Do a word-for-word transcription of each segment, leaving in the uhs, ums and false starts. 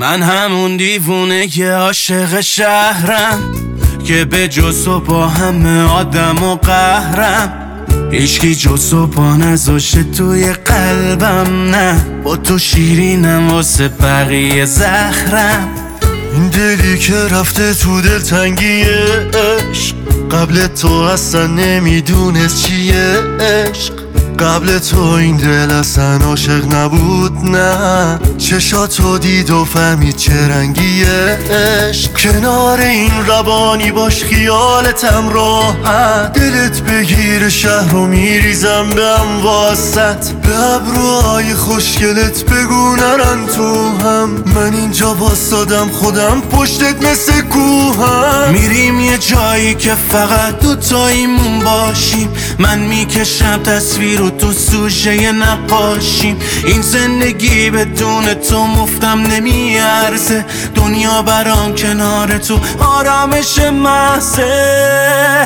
من همون دیوونه که عاشق شهرم، که به جز و با همه آدم و قهرم. هیچکی جز و با نذاشه توی قلبم، نه با تو شیرینم واسه بقیه زهرم. این دلی که رفته تو دلتنگی عشق، قبل تو اصلا نمیدونست چیه عشق. قبل تو این دل اصلا عاشق نبود، نه چشاتو دید و فهمید چه رنگیه عشق. کنار این روانی باش خیالتم راحت، دلت بگیر شهر و میریزم به هم واسط. به ابروهای خوشگلت بگو نرن تو هم، من اینجا واسادم خودم پشتت مثل کوهم. میریم یه جایی که فقط دوتاییمون باشیم، من میکشم تصویر و تو سوژه نقاشیم. این زندگی بدون تو مفتم نمیارزه، دنیا برام کنار تو آرامش محضه.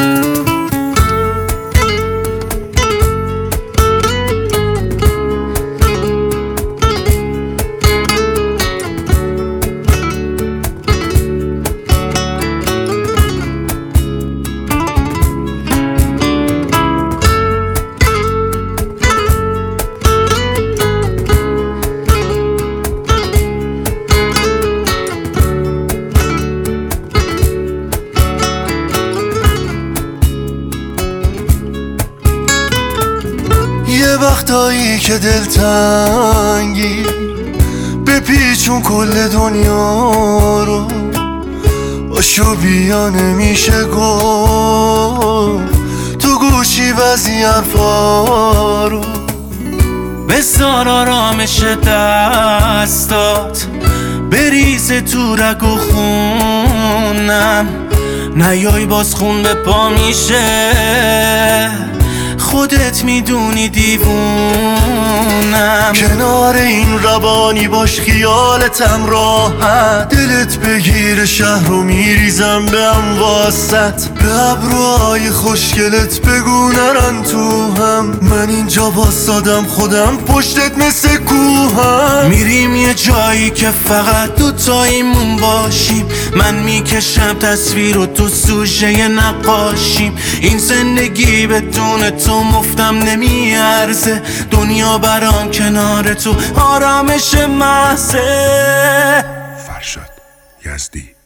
یه وقتایی که دلتنگی بپیچون کل دنیا رو، باشو بیا نمیشه گفت تو گوشی بعضی حرفا رو. بذار آرامش دستات بریزه تو رگ و خونم، نیای باز خون به پا میشه، خودت میدونی دیوونم. کنار این روانی باش خیالتم راحت، دلت بگیر شهر و میریزم به هم واسط. به ابروهای خوشگلت بگو نرن تو هم، من اینجا واسادم خودم پشتت مثل کوهم. میریم یه جایی که فقط دوتاییمون باشیم، من میکشم تصویر و تو سوژه نقاشیم. این زندگی بدون تو مفتم نمیارزه، دنیا برام کنار تو آرامش محضه. فرشاد یزدی.